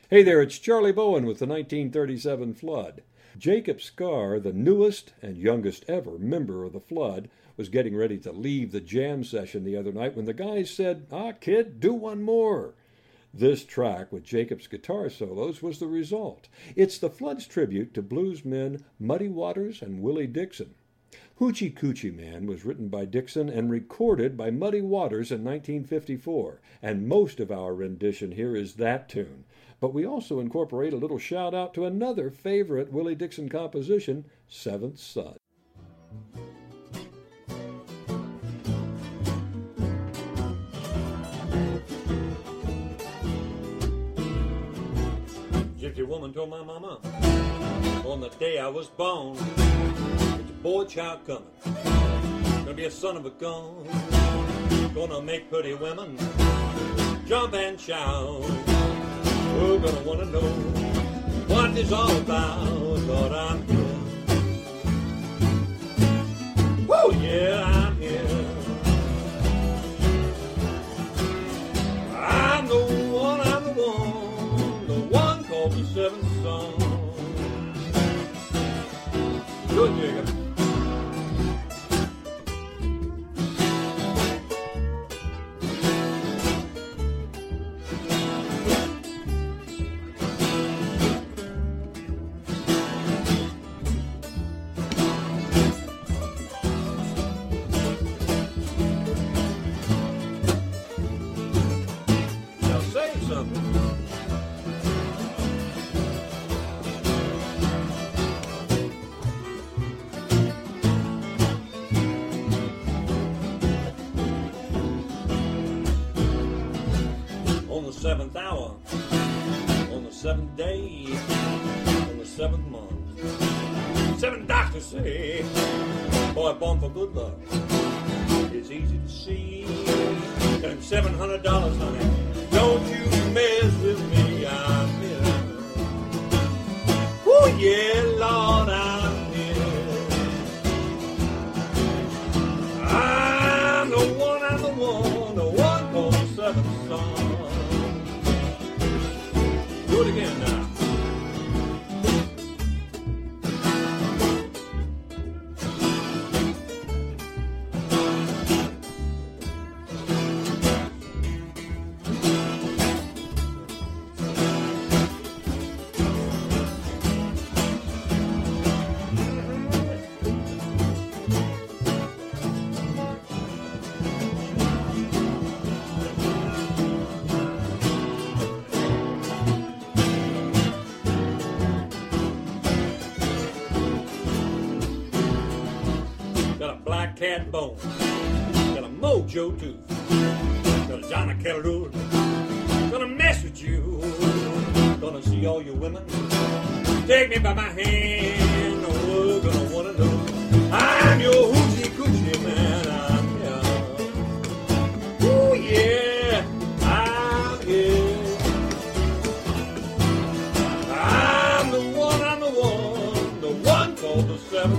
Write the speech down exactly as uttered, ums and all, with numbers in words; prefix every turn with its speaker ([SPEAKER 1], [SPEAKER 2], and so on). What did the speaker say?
[SPEAKER 1] Hey there, it's Charlie Bowen with the nineteen thirty-seven Flood. Jacob Scar, the newest and youngest ever member of the Flood, was getting ready to leave the jam session the other night when the guys said, "Ah, kid, do one more." This track with Jacob's guitar solos was the result. It's the Flood's tribute to bluesmen Muddy Waters and Willie Dixon. Hoochie Coochie Man was written by Dixon and recorded by Muddy Waters in nineteen fifty-four, and most of our rendition here is that tune. But we also incorporate a little shout out to another favorite Willie Dixon composition, Seventh Son. Gypsy woman told my mama on the day I was born, "It's a boy child coming, gonna be a son of a gun, gonna make pretty women jump and shout. We're gonna wanna know what it's all about, but I'm here. Woo, yeah, I'm here. I'm the one, I'm the one, the one called the Seventh Son." Good, Jacob. Seventh hour, on the seventh day, on the seventh month, seven doctors say, boy born for good luck, it's easy to see. Got him seven hundred dollars, honey, don't you mess with me, I'm here. Oh yeah, Lord, I'm here. I'm the one, I'm the one, the one called the Seventh Son. Do it again now. Cat bone, got a mojo tooth, got a Johnny Kettle, gonna mess with you, gonna see all you women, take me by my hand, oh, we're gonna wanna know, I'm your hoochie coochie man, I'm here, oh yeah, I'm here, I'm the one, I'm the one, the one called the Seventh